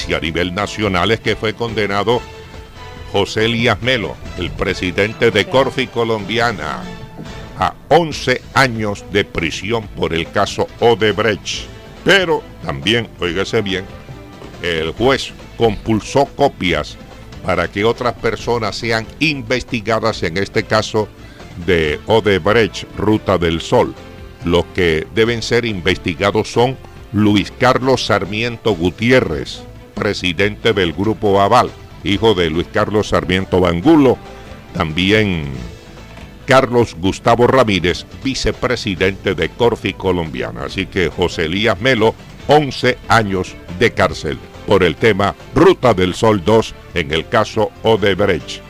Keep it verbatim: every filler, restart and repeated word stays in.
noticia a nivel nacional es que fue condenado José Elías Melo, el presidente de Corfi Colombiana, a once años de prisión por el caso Odebrecht. Pero también, óigase bien, el juez compulsó copias para que otras personas sean investigadas en este caso de Odebrecht, Ruta del Sol. Los que deben ser investigados son Luis Carlos Sarmiento Gutiérrez, presidente del Grupo Aval, hijo de Luis Carlos Sarmiento Angulo, también Carlos Gustavo Ramírez, vicepresidente de Corfi Colombiana. Así que José Elías Melo, once años de cárcel por el tema Ruta del Sol dos en el caso Odebrecht.